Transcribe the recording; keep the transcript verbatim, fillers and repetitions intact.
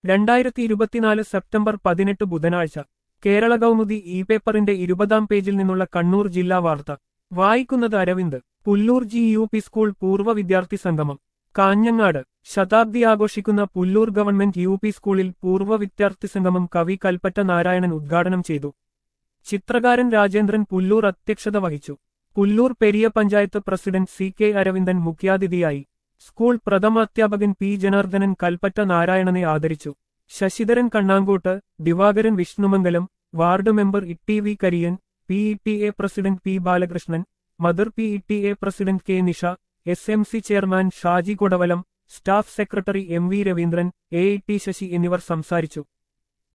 രണ്ടായിരത്തി ഇരുപത്തിനാല് സെപ്റ്റംബർ പതിനെട്ട് ബുധനാഴ്ച കേരള കൗമുദി ഇ പേപ്പറിന്റെ ഇരുപതാം പേജിൽ നിന്നുള്ള കണ്ണൂർ ജില്ലാ വാർത്ത വായിക്കുന്നത് Aravind. Pullur G U P school പൂർവ്വ വിദ്യാർത്ഥി സംഗമം കാഞ്ഞങ്ങാട്. ശതാബ്ദി ആഘോഷിക്കുന്ന പുല്ലൂർ ഗവൺമെന്റ് യു പി സ്കൂളിൽ പൂർവ്വ വിദ്യാർത്ഥി സംഗമം കവി കൽപ്പറ്റ നാരായണൻ ഉദ്ഘാടനം ചെയ്തു. ചിത്രകാരൻ രാജേന്ദ്രൻ പുല്ലൂർ അധ്യക്ഷത വഹിച്ചു. Pullur Periya panchayat president C K Aravindan മുഖ്യാതിഥിയായി. സ്കൂൾ പ്രഥമാധ്യാപകൻ പി ജനാർദ്ദനൻ കൽപ്പറ്റ നാരായണനെ ആദരിച്ചു. Sasidharan Kannankott, Divakaran Vishnumangalam, ward member E T V Kariyan, P E T A president P Balakrishnan, mother P E T A president K Nisha, S M C chairman Shaji Kodavalam, staff secretary M V Raveendran, A E T Sasi എന്നിവർ സംസാരിച്ചു.